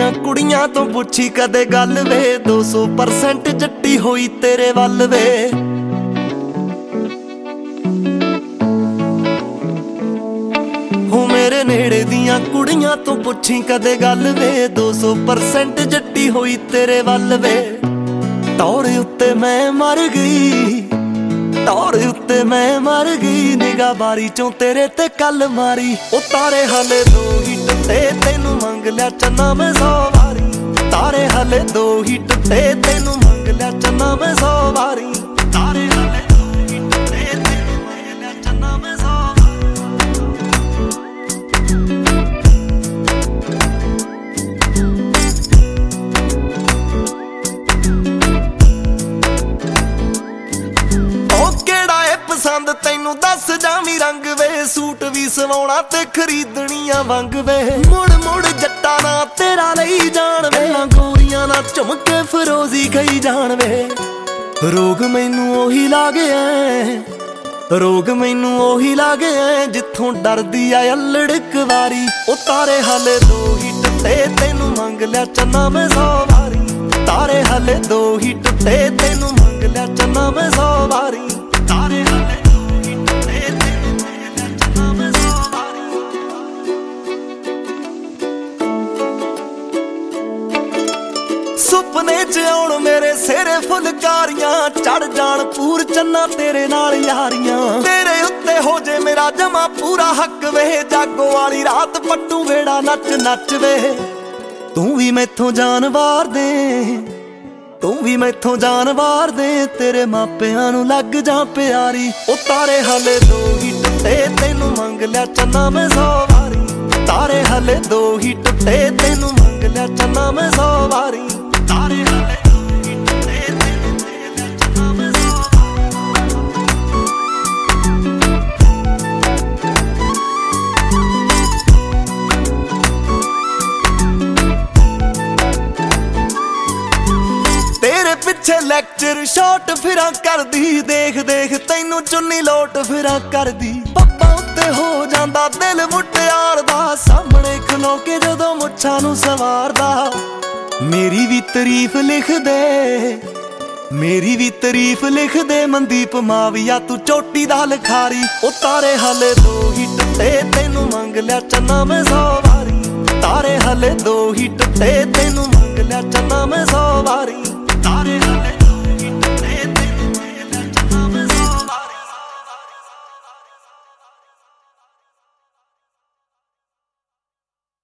ਦੀਆਂ ਕੁੜੀਆਂ ਤੋਂ ਪੁੱਛੀ ਕਦੇ ਗੱਲ ਵੇ 200% ਜੱਟੀ ਹੋਈ ਤੇਰੇ ਵੱਲ ਵੇ। ਹੋ ਮੇਰੇ ਨੇੜੇ ਦੀਆਂ ਕੁੜੀਆਂ ਤੋਂ ਪੁੱਛੀ ਕਦੇ ਗੱਲ ਵੇ 200% ਜੱਟੀ ਹੋਈ ਤੇਰੇ ਵੱਲ ਵੇ। ਟੌਰ ਉੱਤੇ ਮੈਂ ਮਰ ਗਈ, ਟੌਰ ਉੱਤੇ ਮੈਂ ਮਰ ਗਈ, ਨਿਗਾਹ ਬਾਰੀ ਚੋਂ ਤੇਰੇ ਤੇ ਕੱਲ ਮਾਰੀ। ਉਹ ਤਾਰੇ ਹਲੇ 2 ਹੀ ਟੁੱਟੇ ਤੈਨੂੰ ਮੰਗ ਲਿਆ ਚੰਨਾ ਮੈਂ 100 ਵਾਰੀ। ਤਾਰੇ ਹਲੇ 2 ਹੀ ਟੁੱਟੇ ਤੈਨੂੰ ਮੰਗ ਲਿਆ ਚੰਨਾ ਮੈਂ 100 ਵਾਰੀ। ਤਾਰੇ ਹਲੇ 2 ਹੀ ਟੁੱਟੇ ਤੈਨੂੰ ਮੰਗ ਲਿਆ ਚੰਨਾ ਮੈਂ 100 ਪਸੰਦ ਤੈਨੂੰ ਦੱਸ ਜਾਵੀਂ ਰੰਗ ਵੇ। ਸੂਟ ਵੀ ਸਵਾਉਣਾ ਤੇ ਖਰੀਦਣੀਆਂ ਵੰਗ ਵੇ। ਮੁੜ ਮੁੜ ਜੱਟਾਂ ਨਾ ਤੇਰਾ ਲਈ ਜਾਣ ਵੇ, ਗੋਰੀਆਂ ਨਾ ਝੁਮਕੇ ਫਰੋਜ਼ੀ ਗਈ ਜਾਣ ਵੇ। ਰੋਗ ਮੈਨੂੰ ਉਹੀ ਲਾਗਿਆ, ਰੋਗ ਮੈਨੂੰ ਉਹੀ ਲਾਗਿਆ, ਜਿੱਥੋਂ ਡਰਦੀ ਆ ਅਲੜਕ ਵਾਰੀ। ਉਹ ਤਾਰੇ ਹਲੇ 2 ਹੀ ਟੁੱਟੇ ਤੈਨੂੰ ਮੰਗ ਲਿਆ ਚੰਨਾ ਮੈਂ 100 ਵਾਰੀ। ਤਾਰੇ ਹਲੇ 2 ਹੀ ਟੁੱਟੇ ਤੈਨੂੰ ਮੰਗ ਲਿਆ ਚੰਨਾ ਮੈਂ 100 ਵਾਰੀ। ਤਾਰੇ ਹਲੇ 2 ਹੀ ਟੁੱਟੇ ਤੈਨੂੰ ਮੰਗ ਲਿਆ ਚੰਨਾ ਮੈਂ 100 ਵਾਰੀ। ਸੁਪਨੇ 'ਚ ਆਉਣ ਮੇਰੇ ਸਿਰੇ ਫੁਲਕਾਰੀਆਂ, ਚੜ ਜਾਣ ਪੂਰ ਚੰਨਾ ਤੇਰੇ ਨਾਲ ਯਾਰੀਆਂ। ਤੇਰੇ ਉੱਤੇ ਹੋ ਜੇ ਮੇਰਾ ਜਮਾ ਪੂਰਾ ਹੱਕ ਵੇ, ਜਾਗੋ ਵਾਲੀ ਰਾਤ ਪੱਟੂ ਵੇੜਾ ਨੱਚ ਨੱਚ ਵੇ। ਤੂੰ ਵੀ ਮੈਥੋਂ ਜਾਨ ਵਾਰ ਦੇ, ਤੂੰ ਵੀ ਮੈਥੋਂ ਜਾਨ ਵਾਰ ਦੇ, ਤੇਰੇ ਮਾਪਿਆਂ ਨੂੰ ਲੱਗ ਜਾ ਪਿਆਰੀ। ਉਹ ਤਾਰੇ ਹਲੇ 2 ਹੀ ਟੁੱਟੇ ਤੈਨੂੰ ਮੰਗ ਲਿਆ ਚੰਨਾ ਮੈਂ 100 ਵਾਰੀ। ਤਾਰੇ ਹਲੇ 2 ਹੀ ਟੁੱਟੇ ਤੈਨੂੰ ਮੰਗ ਲਿਆ ਚੰਨਾ ਮੈਂ 100 ਵਾਰੀ। ਤਾਰੇ ਹਲੇ 2 ਹੀ ਟੁੱਟੇ ਤੈਨੂੰ ਮੰਗ ਲਿਆ ਚੰਨਾ ਮੈਂ 100 ਤੇਰੇ ਪਿੱਛੇ ਲੈਕਚਰ ਸ਼ਾਟ ਫਿਰਾਂ ਕਰਦੀ, ਦੇਖ ਦੇਖ ਤੈਨੂੰ ਚੁੰਨੀ ਲੋਟ ਫਿਰਾਂ ਕਰਦੀ। ਪੱਪਾਂ ਉੱਤੇ ਹੋ ਜਾਂਦਾ ਦਿਲ ਮੁਟਿਆਰ ਦਾ, ਸਾਹਮਣੇ ਖਲੋ ਕੇ ਜਦੋਂ ਮੁੱਛਾਂ ਨੂੰ ਸਵਾਰਦਾ। ਮੇਰੀ ਵੀ ਤਾਰੀਫ ਲਿਖ ਦੇ, ਮੇਰੀ ਵੀ ਤਾਰੀਫ ਲਿਖ ਦੇ, ਮਨਦੀਪ ਮਾਵੀਆ ਤੂੰ ਚੋਟੀ ਦਾ ਲਿਖਾਰੀ। ਉਹ ਤਾਰੇ ਹਲੇ 2 ਹੀ ਟੁੱਟੇ ਤੈਨੂੰ ਮੰਗ ਲਿਆ ਚੰਨਾ ਮੈਂ 100 ਵਾਰੀ। ਤਾਰੇ ਹਲੇ 2 ਹੀ ਟੁੱਟੇ ਤੈਨੂੰ ਮੰਗ ਲਿਆ ਚੰਨਾ ਮੈਂ 100 ਵਾਰੀ। ਤਾਰੇ